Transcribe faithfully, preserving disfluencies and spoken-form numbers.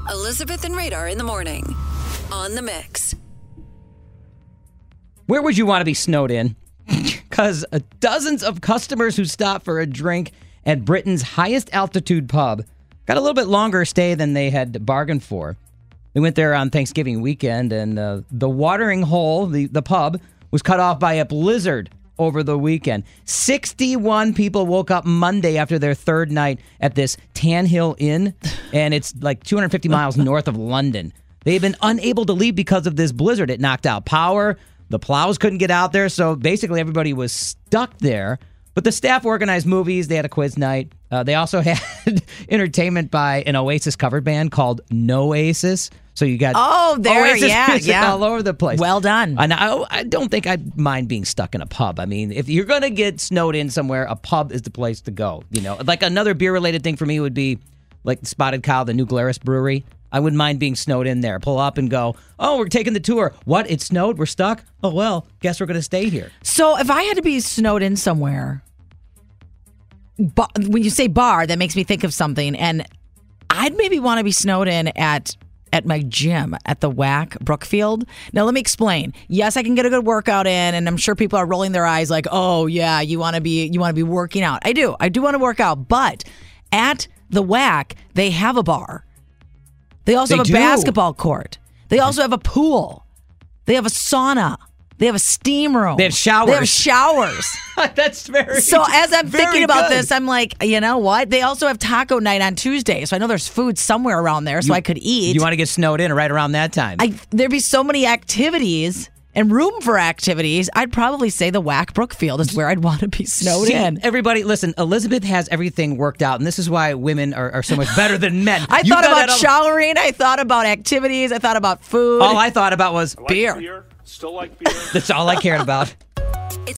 Elizabeth and Radar in the morning on The Mix. Where would you want to be snowed in? Because uh, dozens of customers who stopped for a drink at Britain's highest altitude pub got a little bit longer stay than they had bargained for. They went there on Thanksgiving weekend, and uh, the watering hole, the, the pub, was cut off by a blizzard over the weekend. sixty-one people woke up Monday after their third night at this Tan Hill Inn, and it's like two hundred fifty miles north of London. They've been unable to leave because of this blizzard. It knocked out power. The plows couldn't get out there, so basically everybody was stuck there. But the staff organized movies. They had a quiz night. Uh, they also had entertainment by an Oasis cover band called Noasis. So you got oh, there, Oasis yeah, music yeah, all over the place. Well done. And I, I don't think I'd mind being stuck in a pub. I mean, if you're going to get snowed in somewhere, a pub is the place to go. You know, like another beer-related thing for me would be like Spotted Cow, the New Glarus Brewery. I wouldn't mind being snowed in there. Pull up and go, oh, we're taking the tour. What? It snowed? We're stuck? Oh, well, guess we're going to stay here. So if I had to be snowed in somewhere, ba- when you say bar, that makes me think of something. And I'd maybe want to be snowed in at at my gym at the W A C Brookfield. Now, let me explain. Yes, I can get a good workout in, and I'm sure people are rolling their eyes like, oh, yeah, you want to be you want to be working out. I do. I do want to work out. But at the W A C, they have a bar. They also They have a do. basketball court. They also have a pool. They have a sauna. They have a steam room. They have showers. They have showers. That's very So as I'm very thinking about good. this, I'm like, you know what? They also have taco night on Tuesday. So I know there's food somewhere around there so You- I could eat. You want to get snowed in right around that time. I, there'd be so many activities and room for activities. I'd probably say the W A C Brookfield is where I'd want to be snowed See, in. everybody, listen, Elizabeth has everything worked out, and this is why women are, are so much better than men. I You thought got about that all- showering. I thought about activities. I thought about food. All I thought about was Like beer. beer. Still like beer. That's all I cared about.